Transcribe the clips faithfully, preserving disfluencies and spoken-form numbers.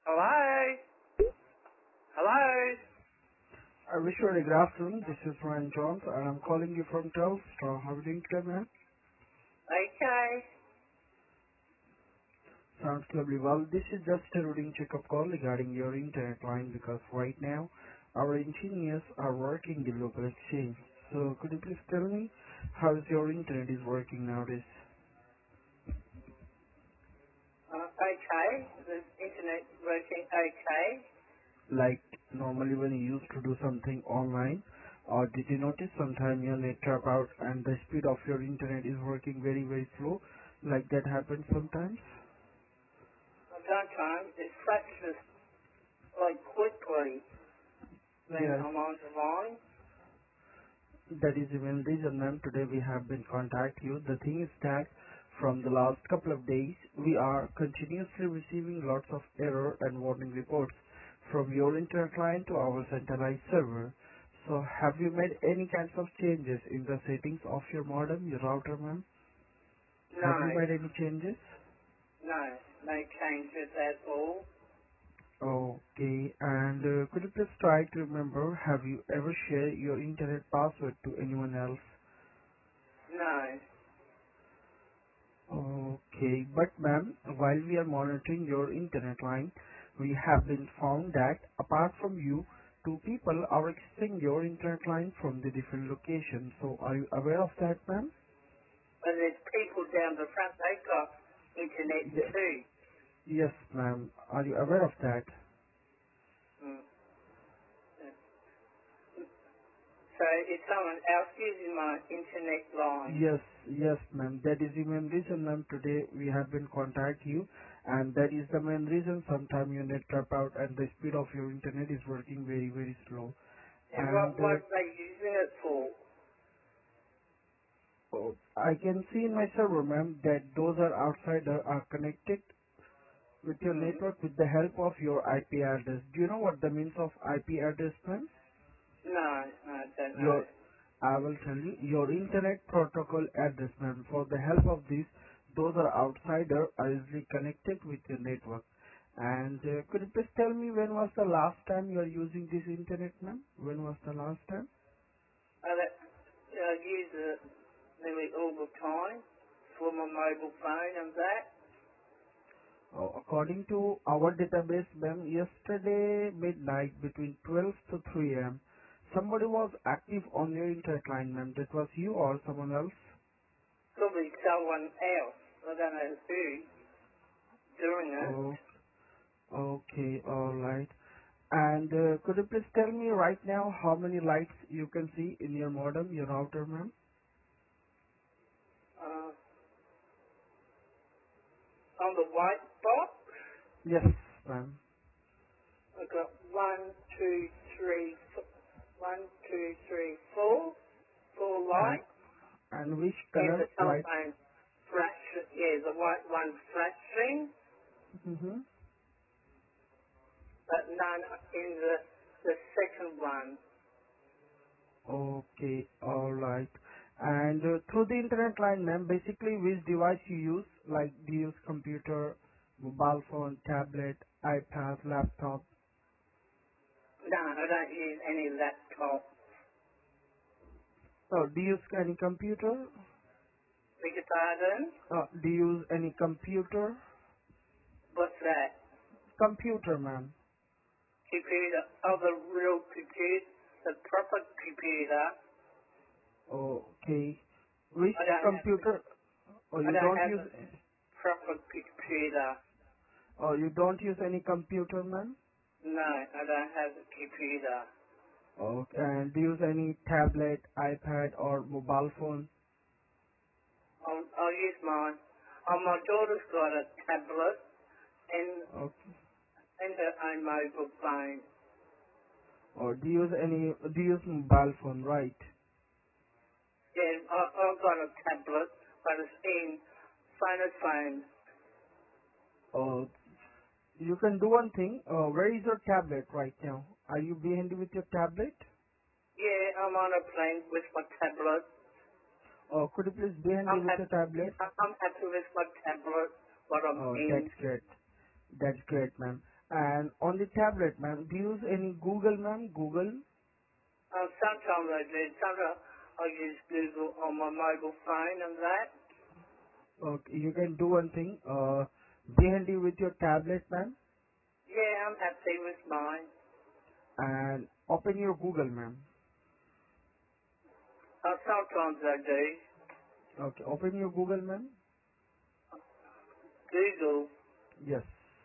Hello? Hello? I wish you a good afternoon. This is Ryan Jones, and I'm calling you from Telstra. How are you doing today, ma'am? Okay. Sounds lovely. Well, this is just a routine checkup call regarding your internet line because right now our engineers are working the local exchange. So could you please tell me how is your internet is working nowadays? Uh, okay. The internet working okay. Like normally when you used to do something online, or did you notice sometime your net drop out and the speed of your internet is working very very slow? Like that happens sometimes? Sometimes it flashes like quickly when Yes. I'm on the line. That is the main reason, ma'am. Today we have been contact you. The thing is that from the last couple of days, we are continuously receiving lots of error and warning reports from your internet client to our centralized server. So have you made any kinds of changes in the settings of your modem, your router, ma'am? No. Have you made any changes? No. No changes at all. Okay, and uh, could you please try to remember, have you ever shared your internet password to anyone else? No. Okay, but ma'am, while we are monitoring your internet line, we have been found that apart from you, two people are accessing your internet line from the different locations. So are you aware of that, ma'am? But there's people down the front, they've got internet Ye- too. yes, ma'am. Are you aware of that? Mm. So is someone else using my internet line? Yes, yes, ma'am. That is the main reason, ma'am. Today we have been contact you, and that is the main reason. Sometime your net drop out and the speed of your internet is working very, very slow. And And what, what uh, are they using it for? Oh, I can see in my server, ma'am, that those are outsider are connected with your Mm. network with the help of your I P address. Do you know what the means of I P address, ma'am? No, I don't know. Your, I will tell you, your internet protocol address, ma'am. For the help of this, those are outsider are easily connected with your network. And uh, could you please tell me when was the last time you are using this internet, ma'am? When was the last time? I, don't- I use it nearly all the time for my mobile phone and that. Oh, according to our database, ma'am, yesterday midnight between twelve to three a m, somebody was active on your internet line, ma'am. That was you or someone else? Probably someone else. I don't know who doing it. Oh, okay, alright. And uh, could you please tell me right now how many lights you can see in your modem, your router, ma'am? Uh, on the white box, Yes, ma'am. I've got one, two, three, f- one, two, three, four, four And, lights, and which and the color light? telephone flash. Yeah, the white one flashing, Mm-hmm. but none in the the second one. Okay, alright. And uh, through the internet line, ma'am, basically which device you use? Like do you use computer, mobile phone, tablet, iPad, laptop? No, I don't use any laptop. Oh, do you use any computer? Beg your pardon? Uh, do you use any computer? What's that? Computer, ma'am. Computer. Oh, the real computer, the proper computer. Okay. Which I don't have. computer? Oh, I you don't don't have use. a proper computer. Oh, you don't use any computer, ma'am. No, I don't have a computer. Okay. And do you use any tablet, iPad, or mobile phone? I'll, I'll use mine. Oh, my daughter's got a tablet and Okay. and her own mobile phone. Or do you use any, do you use mobile phone, right? Yeah, I, I've got a tablet, but it's in phone a phone. Or you can do one thing, uh, where is your tablet right now? Are you behind with your tablet? Yeah, I'm on a plane with my tablet. Or could you please be handy I'm with happy. your tablet? I'm happy with my tablet. What I'm Oh, in. that's great. That's great, ma'am. And on the tablet, ma'am, do you use any Google, ma'am? Google? Uh, sometimes I do. Sometimes I use Google on my mobile phone and that. Okay, you can do one thing. Uh, be handy with your tablet, ma'am, Yeah, I'm happy with mine. and open your Google, ma'am. Uh, sometimes I do. Okay, open your Google, ma'am. Google. Yes.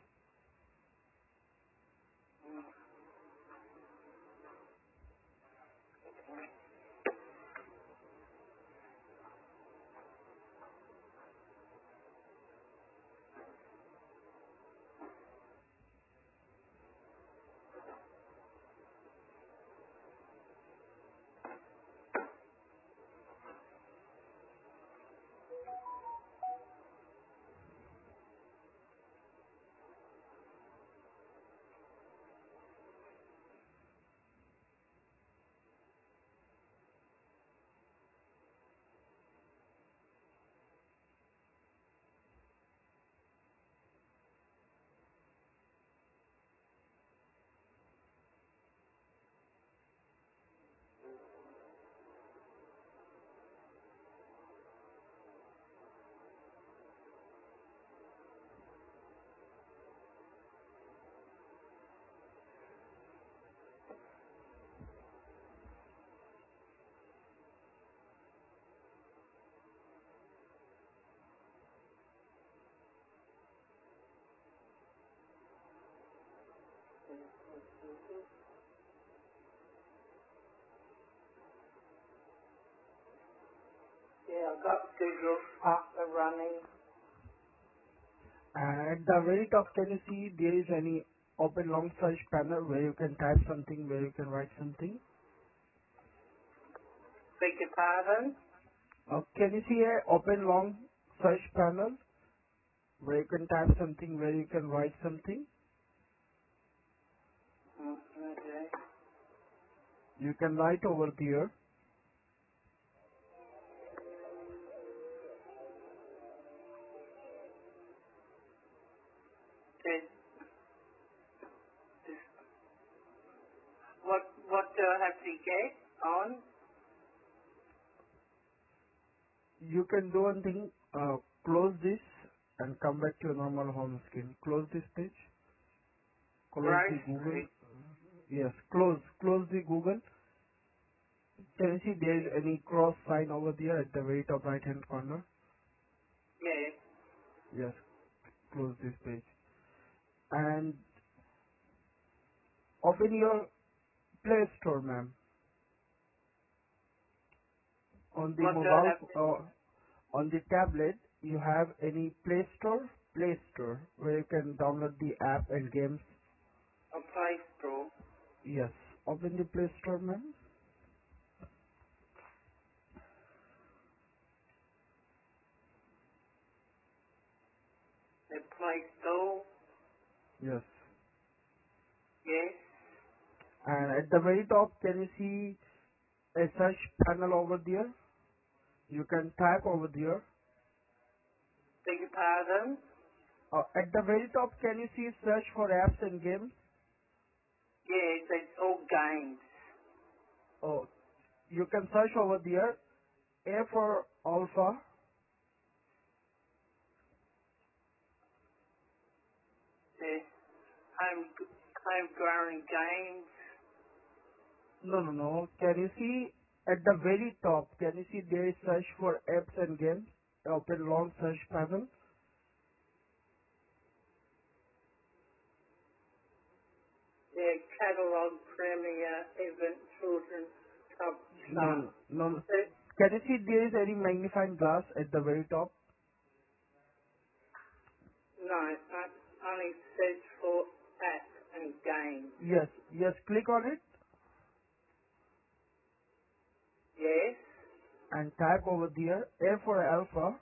Yeah, I've got Google up and running. And at the very top, can you see there is any open long search panel where you can type something, where you can write something? Beg your pardon? Uh, can you see a open long search panel where you can type something, where you can write something? Mm, okay. You can write over there. Then, just, what, what do I have to get on? You can do one thing, uh, close this and come back to your normal home screen. Close this page. Close the Google. Grocery. Yes, close. Close the Google. Can you see there is any cross sign over there at the very top right hand corner? Yeah. Yes, close this page. And open your Play Store, ma'am. On the What do I mobile, have to, uh, on the tablet, you have any Play Store? Play Store, where you can download the app and games. a Play Store? Yes, open the Play Store, ma'am. The Play Store? Yes. Yes. And at the very top, can you see a search panel over there? You can type over there. Beg your pardon? Uh, at the very top, can you see search for apps and games? Yes, it's all games. Oh, you can search over there. A for Alpha. Yes. Home, homegrown games. No, no, no. Can you see at the very top? Can you see there is search for apps and games? Open long search panel. Yeah, catalog, premier, event, children, top, start. No, no, no. Uh, Can you see there is any magnifying glass at the very top? No, I only search for apps and games. Yes, yes. Click on it Yes. and type over there. A for Alpha.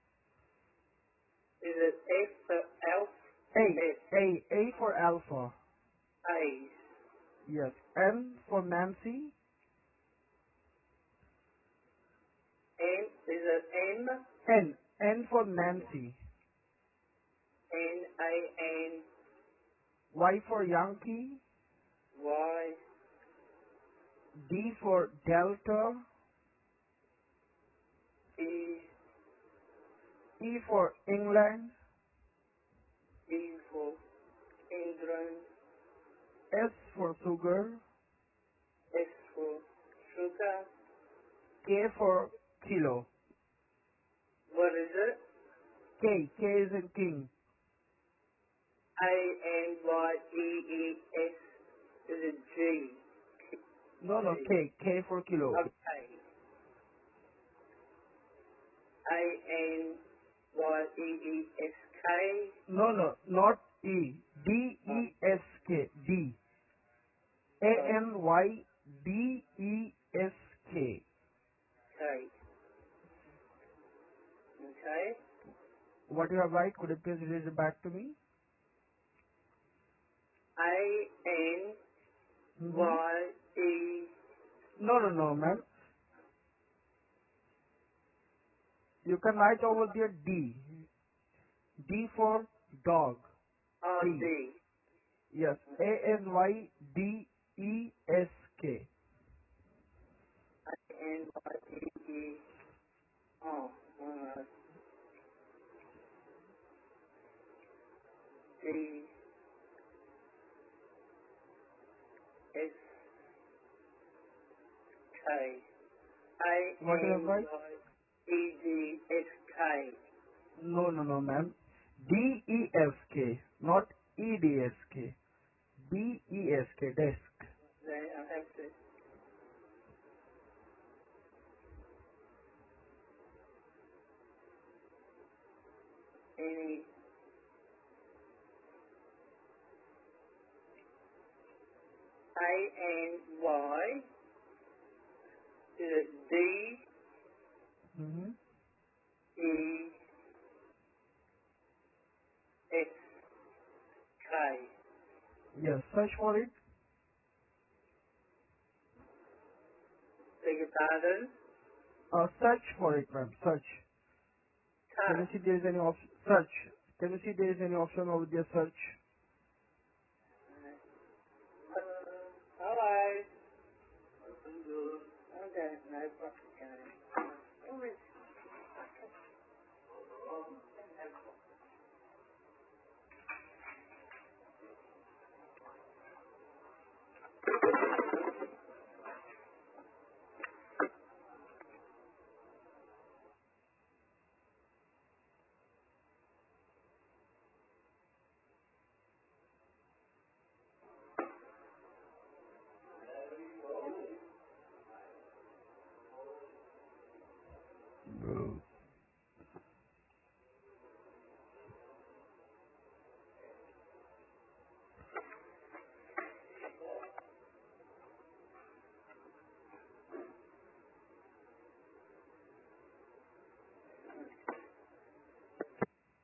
Is it F for elf? F, A, A, A for Alpha. A's. Yes. N for Nancy. N, is it M? N, N for Nancy. N, A, N, Y for Yankee. Y, D for Delta. E, E for England. E for England, S for sugar. S for sugar. K for kilo. What is it? K. K is in king. A N Y E E S is a G. No, no, G. K. K for kilo. Okay. A N Y E E S K. No, no, not E. D Oh, E S K. D. A oh, N Y D E S K. okay. Okay. What you have right? Could you please read it back to me? A N Mm-hmm. Y E. No, no, no, ma'am. You can write over there D. D for dog. R D. D. Yes. A N Y D E S K. A N Y E E. Oh, uh, D S K. A What you have N right? Y E D S K. No, no, no, ma'am. D E S K, not E D S K. D E S K, desk. Then I have to. Any. A N Y. Is it D Mm-hmm. E S K? Yes, search for it. Beg your pardon? Uh, search for it, ma'am. Search. Can you Cut. see there is any option? Search. Can you see there is any option over there? Search. Uh, alright. Okay, no problem.